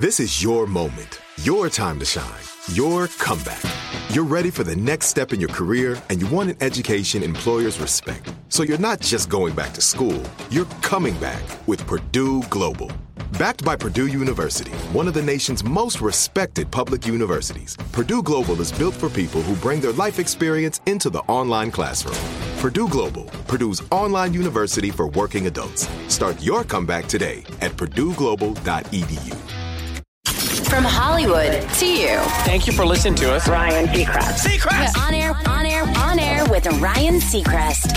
This is your moment, your time to shine, your comeback. You're ready for the next step in your career, and you want an education employers respect. So you're not just going back to school, you're coming back with Purdue Global. Backed by Purdue University, one of the nation's most respected public universities, Purdue Global is built for people who bring their life experience into the online classroom. Purdue Global, Purdue's online university for working adults. Start your comeback today at purdueglobal.edu. From Hollywood to you. Thank you for listening to us. Ryan Seacrest. On air with Ryan Seacrest.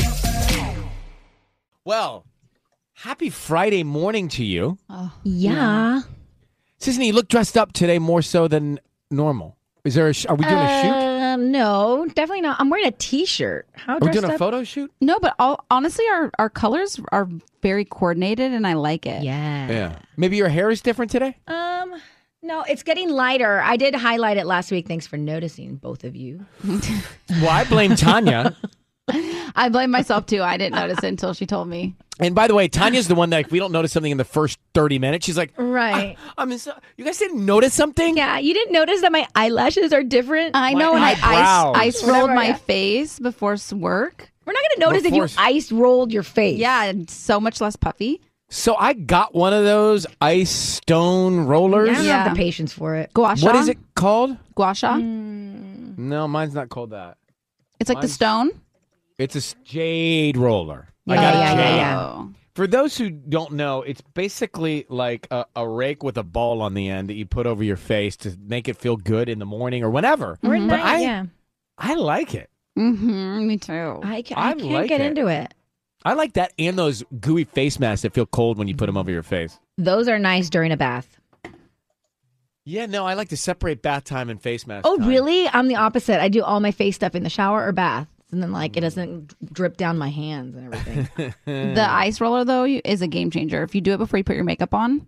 Well, happy Friday morning to you. Yeah. Sisney, you look dressed up today more so than normal. Is there? Are we doing a shoot? No, definitely not. I'm wearing a T-shirt. How Are we dressed doing a up? photo shoot? No, but honestly, our colors are very coordinated, and I like it. Yeah. Maybe your hair is different today? No, it's getting lighter. I did highlight it last week. Thanks for noticing, both of you. Well, I blame Tanya. I blame myself, too. I didn't notice it until she told me. And by the way, Tanya's the one that if we don't notice something in the first 30 minutes, she's like, Right. You guys didn't notice something? Yeah, you didn't notice that my eyelashes are different? I know, and My I brows. ice rolled Whatever, my yeah. face before work. We're not going to notice if you Before- ice rolled your face. Yeah, and so much less puffy. So I got one of those ice stone rollers. I don't Yeah. have the patience for it. Gua sha. What is it called? Gua sha. No, mine's not called that. It's like the stone. It's a jade roller. I Yeah, got a yeah, jade. yeah. Oh. For those who don't know, it's basically like a rake with a ball on the end that you put over your face to make it feel good in the morning or whenever. Or at But night, yeah. I like it. Mm-hmm, me too. I I can't like get it. into it. I like that and those gooey face masks that feel cold when you put them over your face. Those are nice during a bath. Yeah, no, I like to separate bath time and face mask Oh, time. really? I'm the opposite. I do all my face stuff in the shower or bath. And then, like, it doesn't drip down my hands and everything. The ice roller, though, is a game changer. If you do it before you put your makeup on.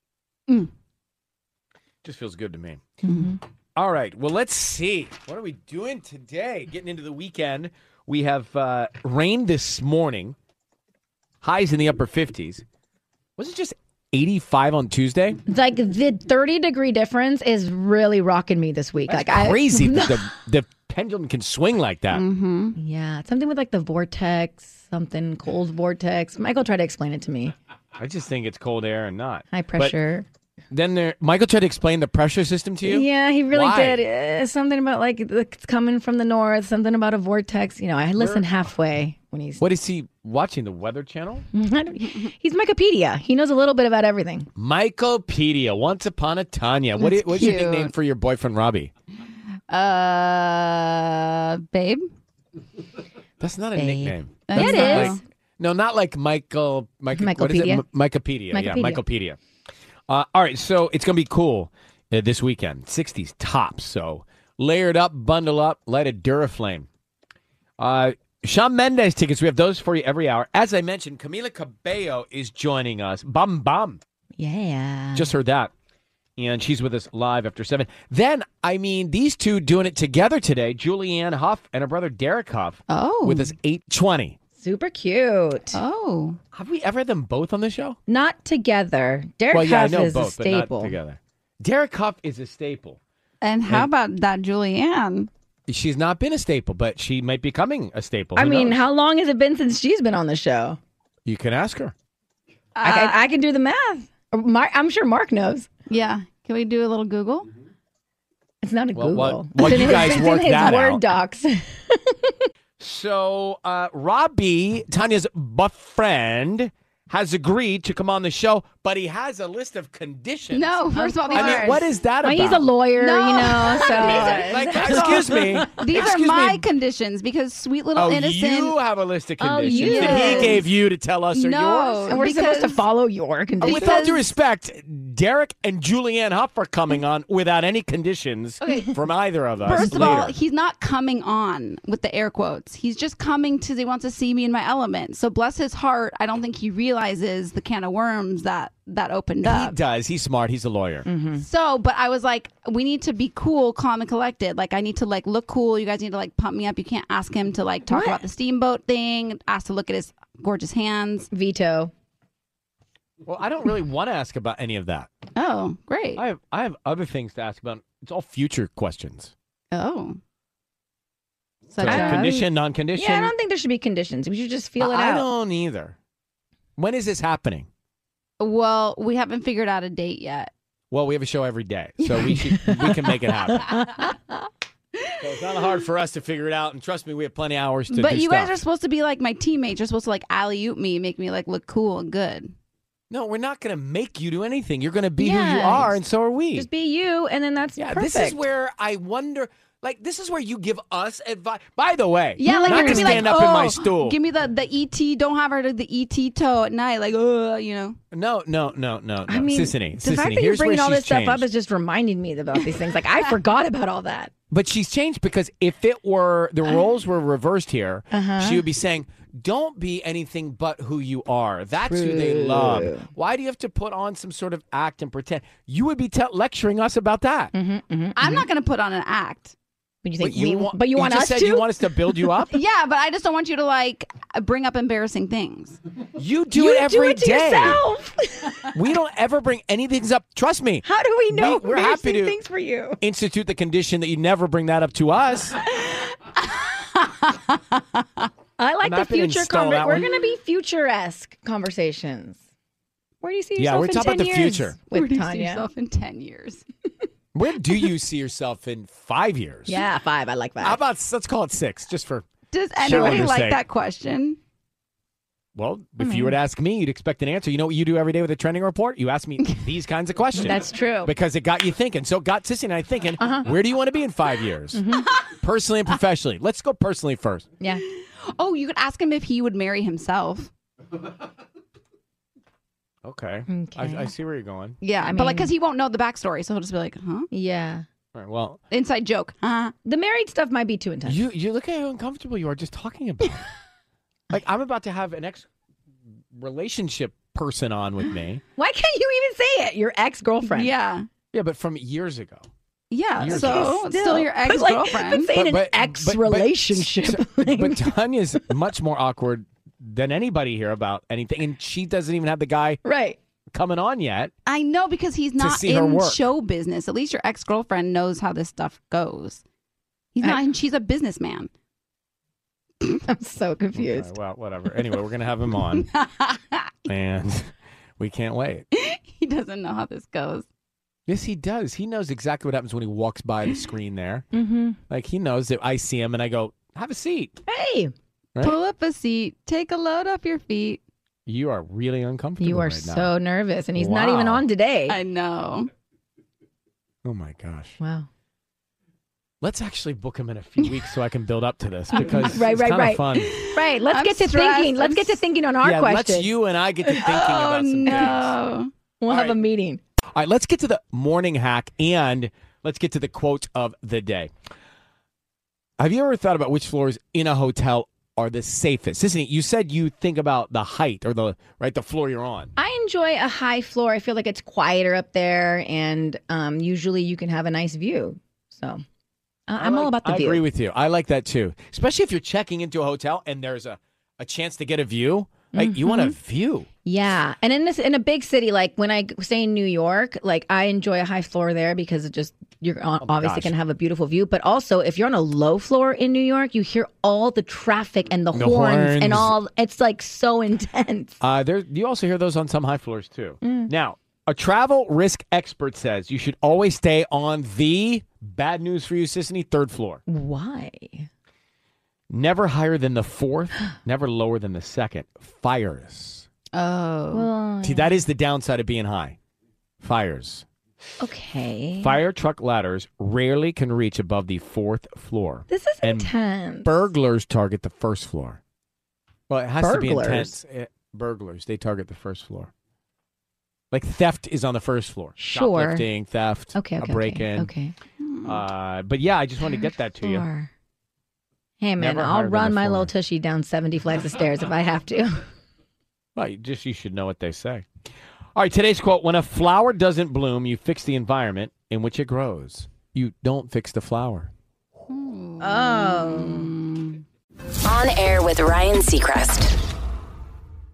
Just feels good to me. Mm-hmm. All right, well, let's see. What are we doing today? Getting into the weekend. We have rain this morning. Highs in the upper 50s. Was it just 85 on Tuesday? Like, the 30-degree difference is really rocking me this week. That's Like, crazy that the pendulum can swing like that. Mm-hmm. Yeah, something with, like, the vortex, something cold vortex. Michael tried to explain it to me. I just think it's cold air and not. High pressure. Then Michael tried to explain the pressure system to you? Yeah, he really Why? did. Something about, like, it's coming from the north, something about a vortex. You know, I listen halfway when he's... What is he watching? The Weather Channel? He's Wikipedia. He knows a little bit about everything. Michaelpedia. Once upon a Tanya. What's your cute. nickname for your boyfriend, Robbie? Babe. That's not a Babe. nickname. Yeah, it Not is. like- no, not like Michael. What is it? Michaelpedia? Michaelpedia. Yeah, Michaelpedia. Michaelpedia. All right, so it's going to be cool this weekend. 60s tops. So layered up, bundle up, light a Duraflame. Shawn Mendes tickets. We have those for you every hour. As I mentioned, Camila Cabello is joining us. Bum, bum. Yeah. Just heard that. And she's with us live after 7. Then, I mean, these two doing it together today, Julianne Hough and her brother Derek Hough, Oh. with us 8:20. Super cute. Oh. Have we ever had them both on the show? Not together. Derek Well, yeah, I Hough know is both, a but not staple. together. Derek Hough is a staple. And how about that Julianne? She's not been a staple, but she might be becoming a staple. I Who mean, knows? how long has it been since she's been on the show? You can ask her. I can do the math. I'm sure Mark knows. Yeah. Can we do a little Google? It's not a Well, Google. while It's in you his- guys it's work in his that Word out. docs. So, Robbie, Tanya's boyfriend, has agreed to come on the show, but he has a list of conditions. No, first of all, these I mean, are what is that Well, about? he's a lawyer, No. you know, so. Like, excuse me. these are Excuse my me. conditions because sweet little Oh, innocent. you have a list of Oh, conditions that yes. he gave you to tell us are No. yours? And we're supposed to Because- follow your conditions. With all due respect, Derek and Julianne Hough are coming on without any conditions from either of us. First of later. all, he's not coming on with the air quotes. He's just coming because he wants to see me in my element. So bless his heart, I don't think he realizes the can of worms that opened He up. does. He's smart. He's a lawyer. So, but I was like, we need to be cool, calm, and collected. Like, I need to like look cool. You guys need to like pump me up. You can't ask him to like talk What? about the steamboat thing. Ask to look at his gorgeous hands. Veto. Well, I don't really want to ask about any of that. Oh, great. I have other things to ask about. It's all future questions. Oh. So Such as? condition, non-condition. Yeah, I don't think there should be conditions. We should just feel it I out. don't either. When is this happening? Well, we haven't figured out a date yet. Well, we have a show every day, so we can make it happen. So it's not hard for us to figure it out, and trust me, we have plenty of hours to do But you guys stuff. are supposed to be like my teammates. You're supposed to like alley-oop me, make me like look cool and good. No, we're not going to make you do anything. You're going to be who you Yes. are, and so are we. Just be you, and then that's perfect. This is where I wonder. Like, this is where you give us advice. By the way, Yeah, like not you're to gonna be stand like, up in my "Oh, stool. give me the ET. Don't have her to the ET toe at night. Like, you know. No. I mean, Sissany, the fact that you're here's where bringing all she's this stuff up changed. is just reminding me about these things. Like, I forgot about all that. But she's changed because if it were the roles were reversed here, she would be saying, "Don't be anything but who you are. That's who they love. Why do you have to put on some sort of act and pretend?" You would be lecturing us about that. I'm not going to put on an act. But you think But you want just us said to? you want us to build you up. Yeah, but I just don't want you to like bring up embarrassing things. You do You it every do it to day. yourself. We don't ever bring anything up. Trust me. How do we know We're happy to things for you? institute the condition that you never bring that up to us. I like I'm the happy to future install that We're one. going to be future-esque conversations. Where do you see yourself Yeah, we're in talking 10 about the years future. Where with do you see Tanya? yourself in 10 years? Where do you see yourself in 5 years? Yeah, 5. I like 5. How about, let's call it 6, just for, Does Sure, anybody like sake. that question? well, if you were to ask me, you'd expect an answer. You know what you do every day with a trending report? You ask me these kinds of questions. That's true. Because it got you thinking. So it got Sissy and I thinking, where do you want to be in 5 years? Personally and professionally. Let's go personally first. Yeah. Oh, you could ask him if he would marry himself. Okay. Okay. I see where you're going. Yeah, I but like, mean- because he won't know the backstory, so he'll just be like, huh? Yeah. All right, well, Inside joke. Huh? The married stuff might be too intense. you look at how uncomfortable you are just talking about it. Like, I'm about to have an relationship person on with me. Why can't you even say it? Your ex-girlfriend. Yeah. Yeah, but from years ago. Yeah, You're so it's still your But, ex-girlfriend. But saying But- an ex-relationship. But Tanya's much more awkward than anybody here about anything, and she doesn't even have the guy right. coming on yet. I know, because he's not see her in work. show business. At least your ex-girlfriend knows how this stuff goes. He's not, and she's a businessman. I'm so confused. Okay, well, whatever. Anyway, we're gonna have him on, and we can't wait. He doesn't know how this goes. Yes, he does. He knows exactly what happens when he walks by the screen there. Mm-hmm. Like, he knows that I see him and I go, "Have a seat." Hey, Right? Pull up a seat. Take a load off your feet. You are really uncomfortable. you are right now. so nervous, and he's not even Wow. on today. I know. Oh my gosh. Wow. Let's actually book him in a few weeks so I can build up to this because Right, it's right, kind of right. fun. Right. Let's I'm get to stressed. thinking. Let's get to thinking on our Yeah, questions. let's you and I get to thinking Oh, about some things. no. We'll All have a right. meeting. All right, let's get to the morning hack and let's get to the quote of the day. Have you ever thought about which floors in a hotel are the safest? Sissy, you said you think about the height or the floor you're on. I enjoy a high floor. I feel like it's quieter up there, and usually you can have a nice view. So I'm all about the I view. agree with you. I like that too, especially if you're checking into a hotel and there's a chance to get a view. Like you want a view. Yeah, and in a big city, like when I stay in New York, like I enjoy a high floor there because it just you're obviously gosh. going to have a beautiful view. But also, if you're on a low floor in New York, you hear all the traffic and the horns and all. It's like so intense. You also hear those on some high floors too. Now, a travel risk expert says you should always stay on the bad news for you, Sissany, third floor. Why? Never higher than the fourth, never lower than the second. Fires. Oh. Well, See, that is the downside of being high. Fires. okay. Fire truck ladders rarely can reach above the fourth floor. This is And intense. Burglars target the first floor. Well, it has to be Burglars? intense. Burglars, they target the first floor. Like theft is on the first floor. Sure. Shoplifting, theft, Okay. a break-in. Okay. But yeah, I just wanted to get that to you. Floor. Hey man, Never higher I'll than run the my floor. little tushy down 70 flights of stairs if I have to. Well, you should know what they say. All right, today's quote: when a flower doesn't bloom, you fix the environment in which it grows. You don't fix the flower. Oh. On air with Ryan Seacrest.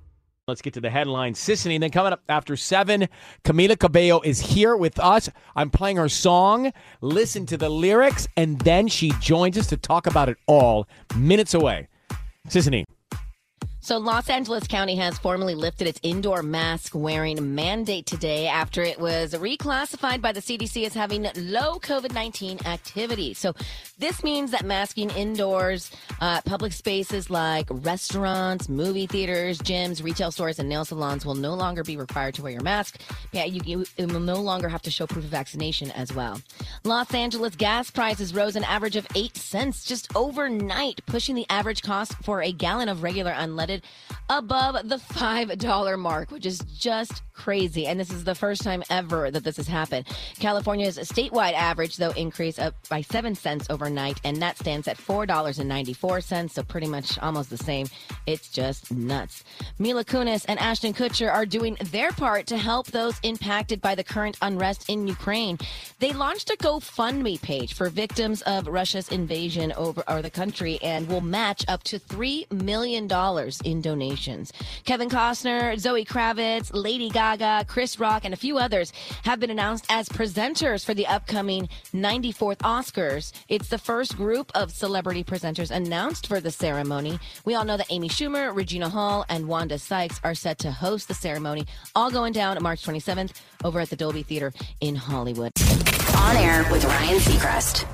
Let's get to the headlines. Sissany, and then coming up after 7, Camila Cabello is here with us. I'm playing her song. Listen to the lyrics, and then she joins us to talk about it all minutes away. Sissany. So Los Angeles County has formally lifted its indoor mask wearing mandate today after it was reclassified by the CDC as having low COVID-19 activity. So this means that masking indoors, public spaces like restaurants, movie theaters, gyms, retail stores, and nail salons will no longer be required to wear your mask. Yeah, you will no longer have to show proof of vaccination as well. Los Angeles gas prices rose an average of 8 cents just overnight, pushing the average cost for a gallon of regular unleaded above the $5 mark, which is just crazy. And this is the first time ever that this has happened. California's statewide average, though, increased up by 7 cents overnight, and that stands at $4.94, so pretty much almost the same. It's just nuts. Mila Kunis and Ashton Kutcher are doing their part to help those impacted by the current unrest in Ukraine. They launched a GoFundMe page for victims of Russia's invasion over the country and will match up to $3 million in donations. Kevin Costner, Zoe Kravitz, Lady Gaga, Chris Rock, and a few others have been announced as presenters for the upcoming 94th Oscars. It's the first group of celebrity presenters announced for the ceremony. We all know that Amy Schumer, Regina Hall, and Wanda Sykes are set to host the ceremony, all going down March 27th over at the Dolby Theater in Hollywood. On Air with Ryan Seacrest.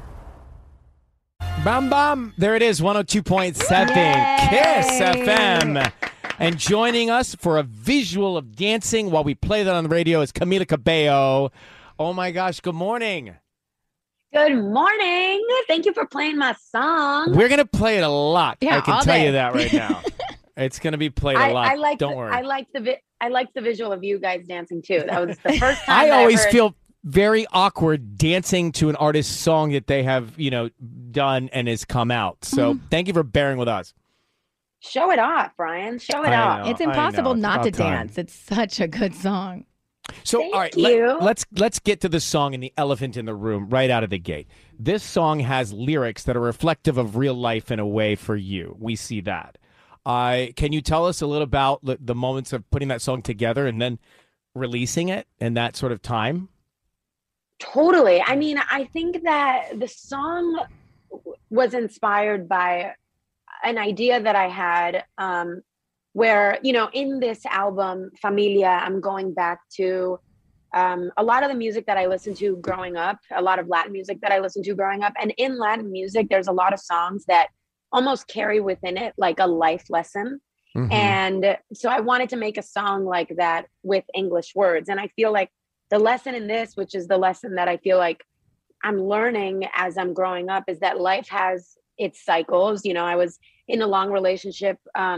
Bam, bam. There it is, 102.7 KISS FM. And joining us for a visual of dancing while we play that on the radio is Camila Cabello. Oh, my gosh. Good morning. Good morning. Thank you for playing my song. We're going to play it a lot. Yeah, I can all tell day. you that right now. It's going to be played a lot. Don't worry. I like the visual of you guys dancing, too. That was the first time I always heard... feel very awkward dancing to an artist's song that they have, done and has come out. So thank you for bearing with us. Show it off, Brian. Show it off. It's impossible It's not to about time. dance. It's such a good song. So, Thank all right, you. let's get to the song and the elephant in the room right out of the gate. This song has lyrics that are reflective of real life in a way for you. We see that. Can you tell us a little about the moments of putting that song together and then releasing it and that sort of time? Totally. I mean, I think that the song was inspired by an idea that I had where, in this album, Familia, I'm going back to a lot of the music that I listened to growing up, a lot of Latin music that I listened to growing up. And in Latin music, there's a lot of songs that almost carry within it like a life lesson. Mm-hmm. And so I wanted to make a song like that with English words. And I feel like the lesson in this, which is the lesson that I feel like I'm learning as I'm growing up, is that life has its cycles. I was in a long relationship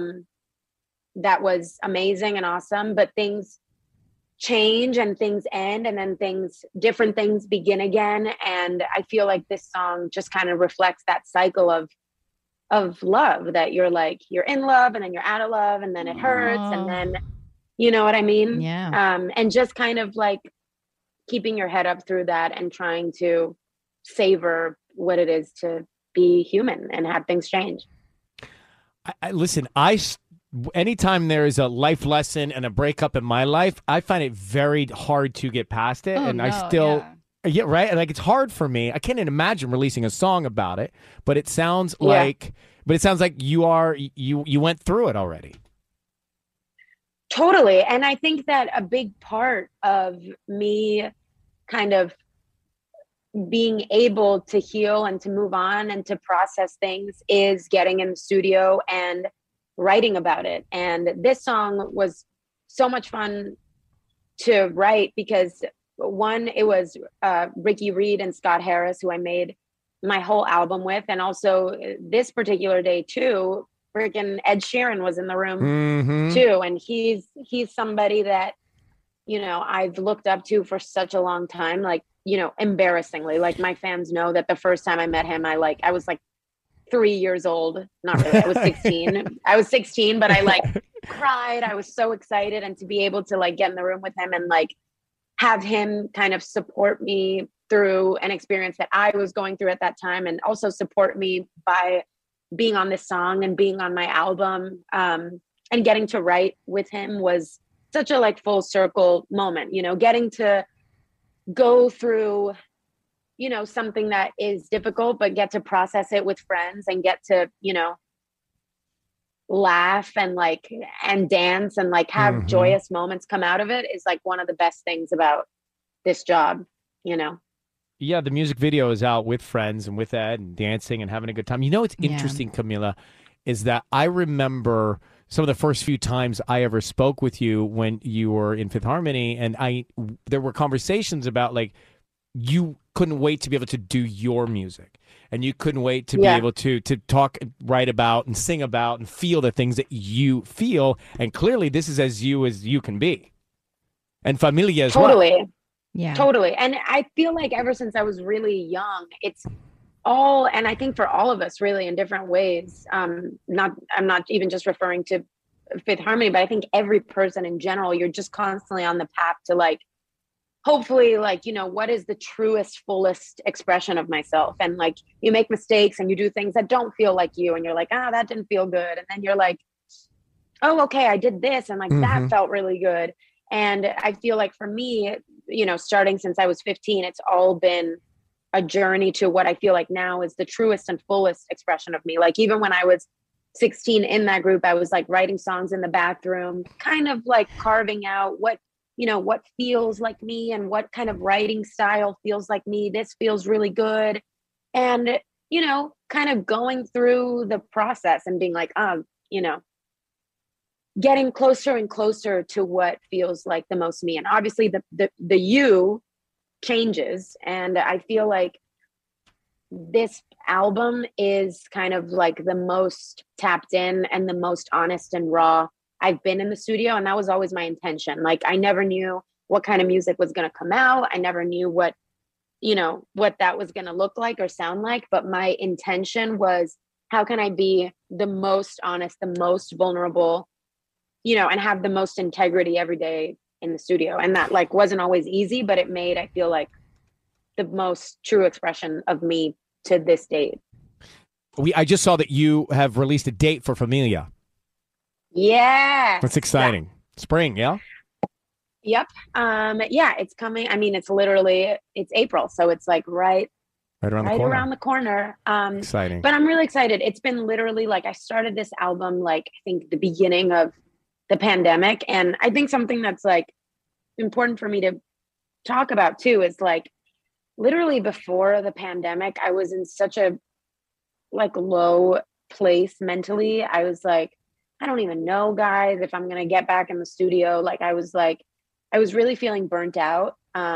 that was amazing and awesome, but things change and things end, and then different things begin again. And I feel like this song just kind of reflects that cycle of love, that you're in love and then you're out of love and then it hurts. And then, you know what I mean? Yeah. And just kind of like keeping your head up through that and trying to savor what it is to be human and have things change. Listen, anytime there is a life lesson and a breakup in my life, I find it very hard to get past it. Yeah, right. And like, it's hard for me. I can't even imagine releasing a song about it, but it sounds like you went through it already. Totally. And I think that a big part of me kind of being able to heal and to move on and to process things is getting in the studio and writing about it. And this song was so much fun to write because, one, it was Ricky Reed and Scott Harris, who I made my whole album with. And also this particular day too, freaking Ed Sheeran was in the room too. And he's somebody that, I've looked up to for such a long time, like, embarrassingly, like my fans know that the first time I met him, I was like 3 years old. Not really. I was 16. But I cried. I was so excited. And to be able to get in the room with him and have him kind of support me through an experience that I was going through at that time, and also support me by being on this song and being on my album. and getting to write with him was such a like full circle moment, you know, getting to go through, you know, something that is difficult, but get to process it with friends and get to, you know, laugh and like, and dance and like have joyous moments come out of it is like one of the best things about this job, you know? Yeah, the music video is out with friends and with Ed and dancing and having a good time. You know what's interesting, Camila, is that I remember some of the first few times I ever spoke with you when you were in Fifth Harmony, and there were conversations about like you couldn't wait to be able to do your music, and you couldn't wait to be able to talk, write about, and sing about, and feel the things that you feel. And clearly, this is as you can be, and Familia as well. Yeah, totally. And I feel like ever since I was really young, it's all, and I think for all of us really in different ways, I'm not even just referring to Fifth Harmony, but I think every person in general, you're just constantly on the path to like, hopefully like, you know, what is the truest, fullest expression of myself? And like, you make mistakes and you do things that don't feel like you, and you're like, that didn't feel good. And then you're like, oh, okay, I did this. And like, that felt really good. And I feel like for me, you know, starting since I was 15, it's all been a journey to what I feel like now is the truest and fullest expression of me. Like even when I was 16 in that group, I was like writing songs in the bathroom, kind of like carving out what, you know, what feels like me and what kind of writing style feels like me. This feels really good. And, you know, kind of going through the process and being like, you know, getting closer and closer to what feels like the most me. And obviously the you changes. And I feel like this album is kind of like the most tapped in and the most honest and raw I've been in the studio. And that was always my intention. Like I never knew what kind of music was going to come out. I never knew what, you know, what that was going to look like or sound like. But my intention was, how can I be the most honest, the most vulnerable, you know, and have the most integrity every day in the studio. And that like wasn't always easy, but it made, I feel like, the most true expression of me to this date. I just saw that you have released a date for Familia. Yeah. That's exciting. Yeah. Spring, yeah? Yep. Yeah, it's coming. I mean, it's April. So it's like right around the corner. Exciting. But I'm really excited. It's been literally like, I started this album, like, I think the beginning of the pandemic. And I think something that's like important for me to talk about too, is like literally before the pandemic, I was in such a like low place mentally. I was like, I don't even know, guys, if I'm going to get back in the studio. Like, I was really feeling burnt out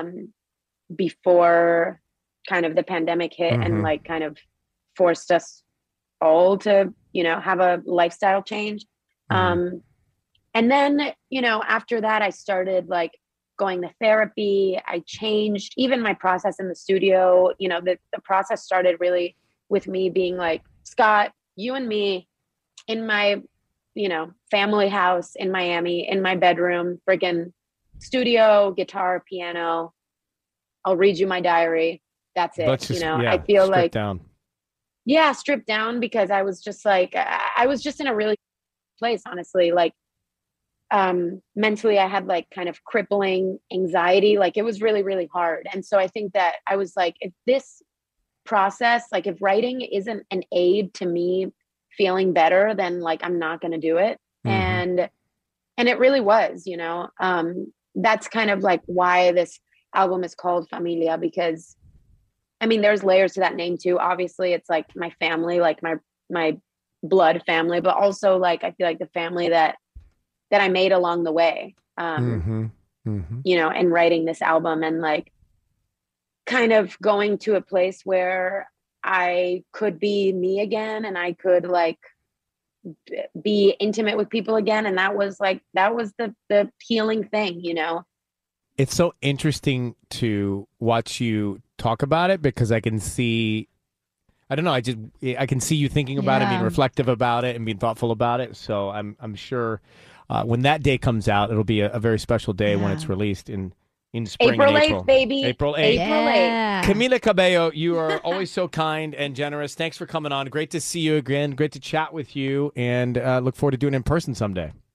before kind of the pandemic hit and like kind of forced us all to, you know, have a lifestyle change. And then, you know, after that, I started like going to therapy. I changed even my process in the studio. You know, the process started really with me being like, Scott, you and me in my, you know, family house in Miami, in my bedroom, friggin' studio, guitar, piano. I'll read you my diary. That's it. Just, you know, I feel like down. Yeah, stripped down, because I was just like, I was just in a really place, honestly. Like, mentally, I had like kind of crippling anxiety. Like, it was really, really hard. And so I think that I was like, if this process, like if writing isn't an aid to me feeling better, then like, I'm not going to do it. And it really was, you know, that's kind of like why this album is called Familia, because I mean, there's layers to that name too. Obviously it's like my family, like my blood family, but also like, I feel like the family that I made along the way, you know, and writing this album and like kind of going to a place where I could be me again and I could like be intimate with people again. And that was the healing thing, you know? It's so interesting to watch you talk about it, because I can see, I don't know, I can see you thinking about it, being reflective about it and being thoughtful about it. So I'm sure when that day comes out, it'll be a very special day when it's released in spring. April 8th, baby. April 8th. Yeah. Camila Cabello, you are always so kind and generous. Thanks for coming on. Great to see you again. Great to chat with you, and look forward to doing it in person someday.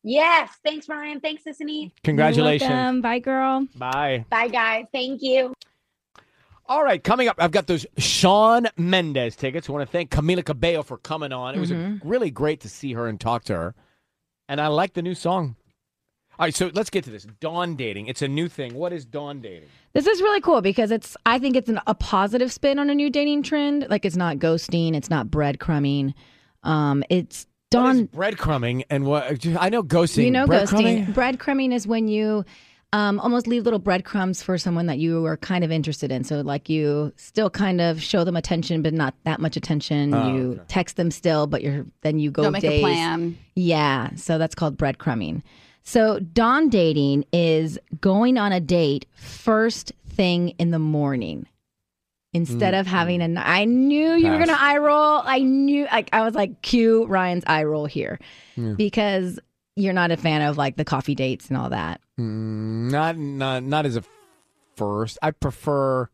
Yes. Thanks, Ryan. Thanks, Sissany. Congratulations. You're welcome. Bye, girl. Bye. Bye, guys. Thank you. All right, coming up, I've got those Shawn Mendes tickets. I want to thank Camila Cabello for coming on. It was really great to see her and talk to her. And I like the new song. All right, so let's get to this. Dawn dating. It's a new thing. What is dawn dating? This is really cool because I think it's a positive spin on a new dating trend. Like, it's not ghosting. It's not breadcrumbing. It's dawn. What is breadcrumbing and what? I know ghosting. You know breadcrumbing? ghosting. Breadcrumbing is when you almost leave little breadcrumbs for someone that you are kind of interested in. So, like, you still kind of show them attention, but not that much attention. You text them still, but then you go Don't make days. a plan. Yeah, so that's called breadcrumbing. So dawn dating is going on a date first thing in the morning. Instead of having I knew you were going to eye roll. I knew, I was like, cue Ryan's eye roll here. Because you're not a fan of like the coffee dates and all that. Not as a first. I prefer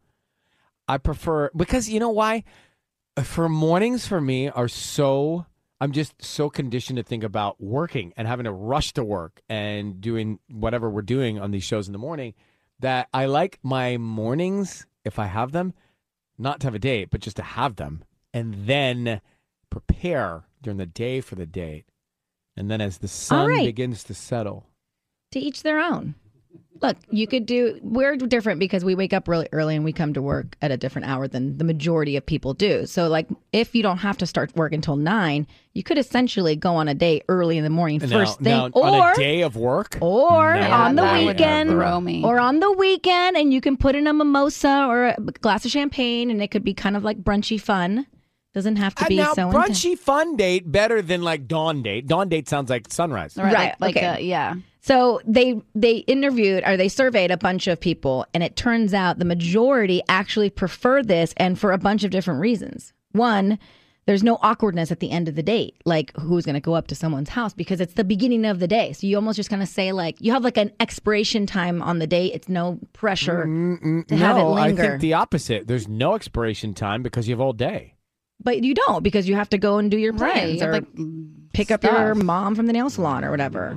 because you know why? For mornings for me are I'm just so conditioned to think about working and having to rush to work and doing whatever we're doing on these shows in the morning that I like my mornings, if I have them, not to have a date, but just to have them and then prepare during the day for the date. And then as the sun begins to settle. To each their own. Look, we're different because we wake up really early and we come to work at a different hour than the majority of people do. So, like, if you don't have to start work until 9, you could essentially go on a date early in the morning, first thing. Or on a day of work? Or on the weekend. Or on the weekend, and you can put in a mimosa or a glass of champagne, and it could be kind of like brunchy fun. Doesn't have to be now, so brunchy fun date better than like dawn date. Dawn date sounds like sunrise. Right. Okay. Yeah. So they interviewed or they surveyed a bunch of people, and it turns out the majority actually prefer this, and for a bunch of different reasons. One, there's no awkwardness at the end of the date, like who's going to go up to someone's house, because it's the beginning of the day. So you almost just kind of say, like, you have like an expiration time on the date. It's no pressure to have it linger. I think the opposite. There's no expiration time because you have all day. But you don't, because you have to go and do your plans or like pick up your mom from the nail salon or whatever.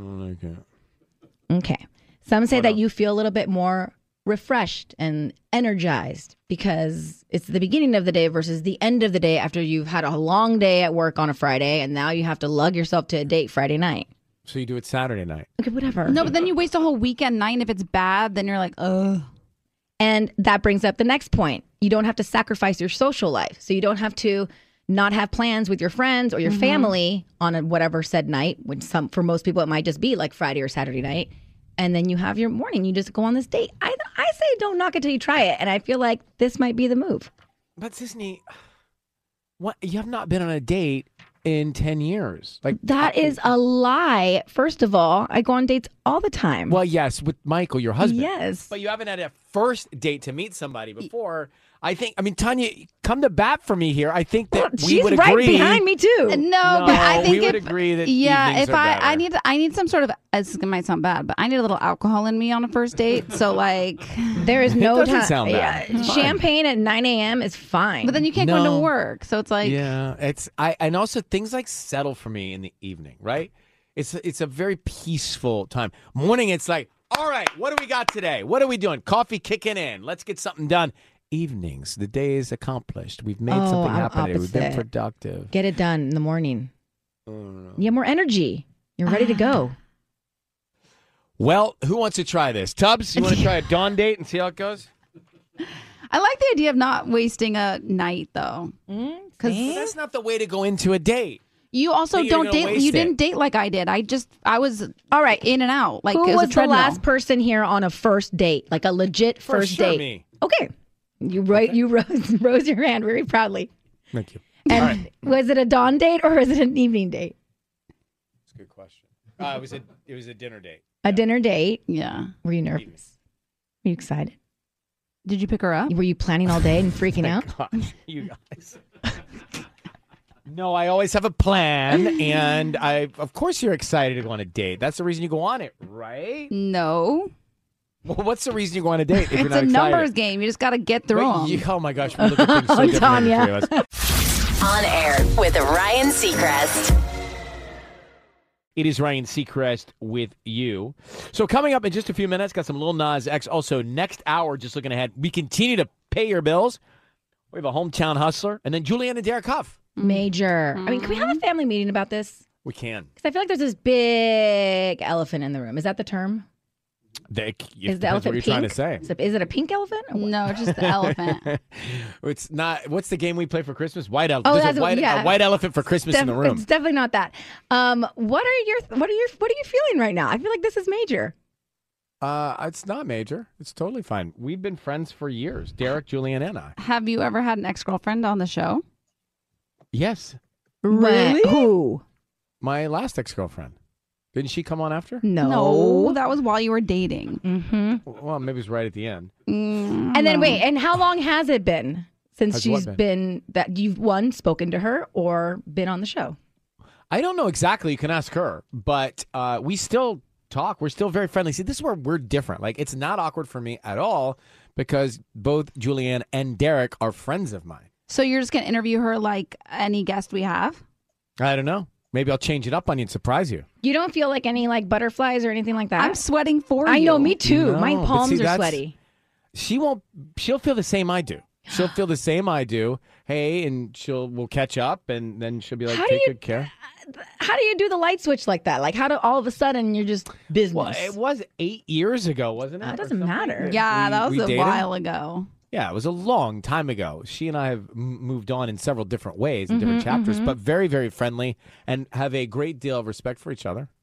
Okay. Some say that you feel a little bit more refreshed and energized because it's the beginning of the day versus the end of the day after you've had a long day at work on a Friday, and now you have to lug yourself to a date Friday night. So you do it Saturday night. Okay, whatever. No, but then you waste a whole weekend night, and if it's bad, then you're like, ugh. And that brings up the next point. You don't have to sacrifice your social life. So you don't have to not have plans with your friends or your family on whatever said night. For most people, it might just be like Friday or Saturday night. And then you have your morning. You just go on this date. I say don't knock it till you try it. And I feel like this might be the move. But Sisney, what, you have not been on a date in 10 years. Like that is a lie. First of all, I go on dates all the time. Well, yes, with Michael, your husband. Yes. But you haven't had a first date to meet somebody before. Tanya, come to bat for me here. I think that we would agree. She's right behind me too. No, but I think we would agree that if I need some sort of, this might sound bad, but I need a little alcohol in me on a first date. So like, there is no it doesn't time. Sound bad. Yeah, champagne at 9 a.m. is fine. But then you can't go into work, so it's like, and also things like settle for me in the evening, right? It's a very peaceful time. Morning, it's like, all right, what do we got today? What are we doing? Coffee kicking in. Let's get something done. Evenings, the day is accomplished. We've made something happen. We've been productive. Get it done in the morning. You have more energy. You're ready to go. Well, who wants to try this? Tubbs, you want to try a dawn date and see how it goes? I like the idea of not wasting a night, though. Because that's not the way to go into a date. You also don't date. You didn't date like I did. I was all right in and out. Like, who it was the last person here on a first date, like a legit first date? Me. Okay, you rose your hand very proudly. Thank you. And was it a dawn date or was it an evening date? That's a good question. It was a dinner date. A dinner date. Yeah. Were you nervous? Were you excited? Did you pick her up? Were you planning all day and freaking out? Gosh, you guys. No, I always have a plan, and of course you're excited to go on a date. That's the reason you go on it, right? No. Well, what's the reason you go on a date if you're not excited? It's a numbers excited? game. You just got to get through them. Oh, my gosh. We look at things so differently than the three of us. On air with Ryan Seacrest. It is Ryan Seacrest with you. So coming up in just a few minutes, got some Lil Nas X. Also, next hour, just looking ahead, we continue to pay your bills. We have a hometown hustler, and then Julianne and Derek Huff. Major. I mean, can we have a family meeting about this? We can. Because I feel like there's this big elephant in the room. Is that the term? Is the elephant what you're pink? trying to say. Is it a pink elephant? Or what? No, just the elephant. It's not. What's the game we play for Christmas? White elephant. Oh, There's that's a white elephant for Christmas in the room. It's definitely not that. What are you feeling right now? I feel like this is major. It's not major. It's totally fine. We've been friends for years. Derek, Julianne, and I. Have you ever had an ex-girlfriend on the show? Yes. Really? Who? My last ex-girlfriend. Didn't she come on after? No, that was while you were dating. Mm-hmm. Well, maybe it's right at the end. And then wait, and how long has it been since Has she's what been that you've spoken to her or been on the show? I don't know exactly. You can ask her, but we still talk. We're still very friendly. See, this is where we're different. Like, it's not awkward for me at all because both Julianne and Derek are friends of mine. So you're just going to interview her like any guest we have? I don't know. Maybe I'll change it up on you and surprise you. You don't feel like any like butterflies or anything like that? I'm sweating for you. I know, me too. No, My but palms see, are that's- sweaty. She'll feel the same I do. She'll feel the same I do. Hey, and we'll catch up, and then she'll be like, How do take you- good care. How do you do the light switch like that? Like, how do all of a sudden you're just business? Well, it was 8 years ago, wasn't it? It or doesn't something? matter. Yeah, that was we a dated? while ago. Yeah, it was a long time ago. She and I have moved on in several different ways in different chapters, but very, very friendly and have a great deal of respect for each other.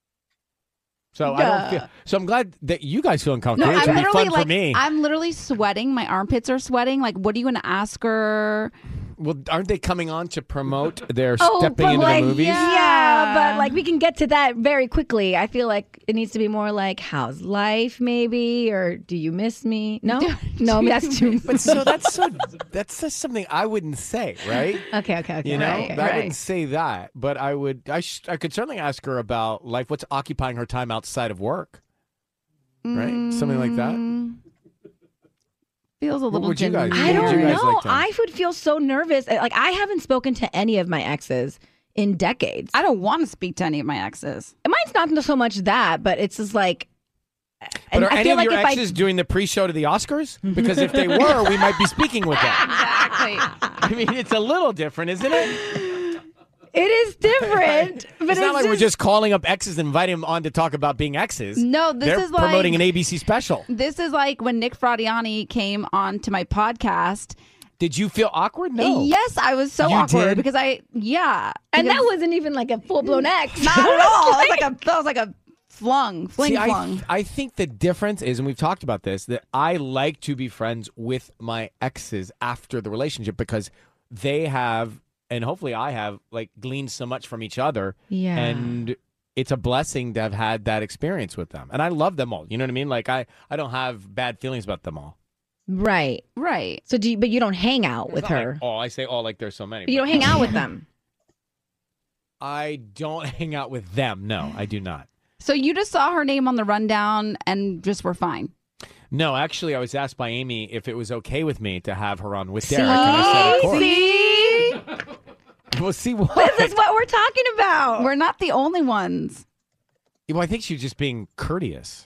So I don't feel. So I'm glad that you guys feel uncomfortable. No, It I'm would be literally fun for me. I'm literally sweating. My armpits are sweating. Like, what are you going to ask her? Well, aren't they coming on to promote their Oh, stepping but into like, the movies? Yeah, but like we can get to that very quickly. I feel like it needs to be more like, how's life, maybe, or do you miss me? No, no, that's too. But that's just something I wouldn't say, right? Okay. You know, right, I right. wouldn't say that, but I would. I could certainly ask her about life. What's occupying her time outside of work? Right, something like that. Feels a little would you guys- genuine. I What would don't you guys know. like to- I would feel so nervous. Like I haven't spoken to any of my exes in decades. I don't want to speak to any of my exes. Mine's not so much that, but it's just like. But and are I any feel of like your if exes doing the pre-show to the Oscars? Because if they were, we might be speaking with them. Exactly. I mean, it's a little different, isn't it? it is different, but It's not like we're just calling up exes and inviting them on to talk about being exes. No, this They're is like promoting an ABC special. This is like when Nick Fradiani came on to my podcast. Did you feel awkward? No. Yes, I was so You awkward did? because and that because- wasn't even like a full blown ex. not at all. That was like a fling See, flung. I think the difference is, and we've talked about this, that I like to be friends with my exes after the relationship because they have, and hopefully I have, like gleaned so much from each other. Yeah. And it's a blessing to have had that experience with them. And I love them all. You know what I mean? Like I don't have bad feelings about them all. Right. Right. So but you don't hang out with It's not her. like, I say all like there's so many. You don't hang out with them. I don't hang out with them. No, I do not. So you just saw her name on the rundown and just were fine. No, actually, I was asked by Amy if it was okay with me to have her on with Derek. And I said, of course. See? Well, see what? This is what we're talking about. We're not the only ones. Well, I think she was just being courteous.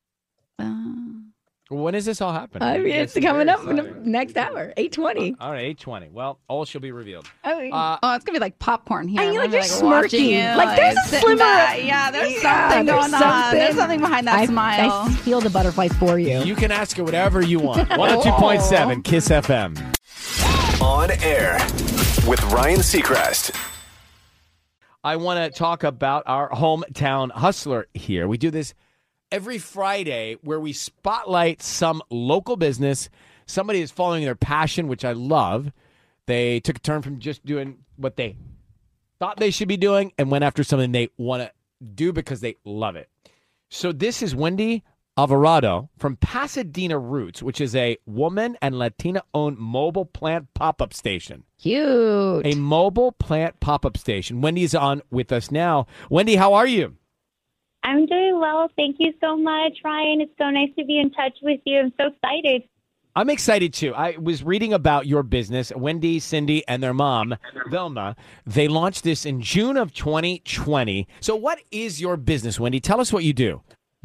When is this all happening? I mean, You guys it's seem coming very up in the excited. next hour, 8:20. All right, 8:20. Well, all shall be revealed. Oh, it's gonna be like popcorn here. I mean, I'm like, gonna you're be, watching smirking. you, Like, there's a sitting slimmer- back. Yeah, there's something going on. There's something behind that smile. I feel the butterflies for you. You can ask her whatever you want. 102.7 Kiss FM. On air with Ryan Seacrest. I want to talk about our hometown hustler here. We do this every Friday where we spotlight some local business. Somebody is following their passion, which I love. They took a turn from just doing what they thought they should be doing and went after something they want to do because they love it. So this is Wendy Alvarado from Pasadena Roots, which is a woman and Latina-owned mobile plant pop-up station. Cute. A mobile plant pop-up station. Wendy's on with us now. Wendy, how are you? I'm doing well. Thank you so much, Ryan. It's so nice to be in touch with you. I'm so excited. I'm excited too. I was reading about your business, Wendy, Cindy, and their mom, Vilma. They launched this in June of 2020. So what is your business, Wendy? Tell us what you do.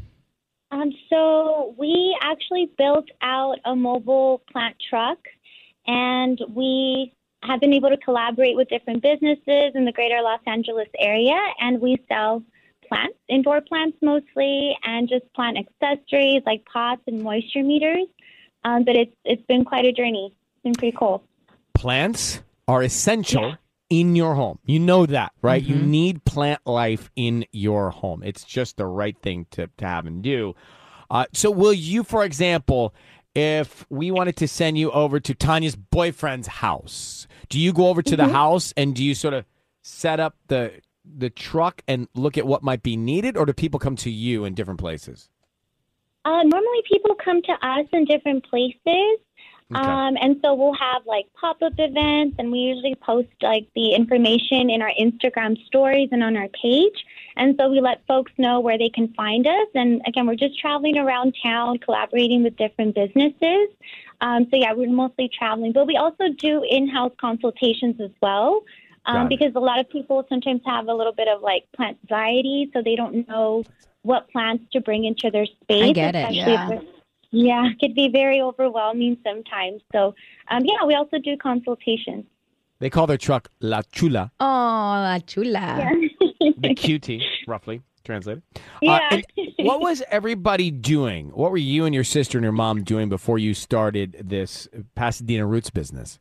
So we actually built out a mobile plant truck, and we have been able to collaborate with different businesses in the greater Los Angeles area, and we sell plants, indoor plants mostly, and just plant accessories like pots and moisture meters. But it's been quite a journey. It's been pretty cool. Plants are essential in your home. You know that, right? You need plant life in your home. It's just the right thing to have and do. So will you, for example, if we wanted to send you over to Tanya's boyfriend's house, do you go over to the house and do you sort of set up the truck and look at what might be needed, or do people come to you in different places? Normally people come to us in different places. And so we'll have like pop-up events, and we usually post like the information in our Instagram stories and on our page. And so we let folks know where they can find us. And again, we're just traveling around town, collaborating with different businesses. So yeah, we're mostly traveling, but we also do in-house consultations as well. Because a lot of people sometimes have a little bit of like plant anxiety, so they don't know what plants to bring into their space. I get it. Yeah, it could be very overwhelming sometimes. So, we also do consultations. They call their truck La Chula. Oh, La Chula. Yeah. The QT, roughly translated. Yeah. And what was everybody doing? What were you and your sister and your mom doing before you started this Pasadena Roots business?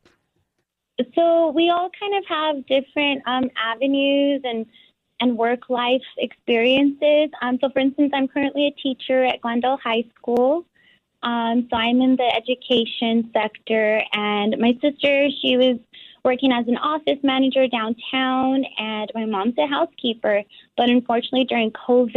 So we all kind of have different avenues and work-life experiences. So, for instance, I'm currently a teacher at Glendale High School. So I'm in the education sector, and my sister, she was working as an office manager downtown, and my mom's a housekeeper. But unfortunately, during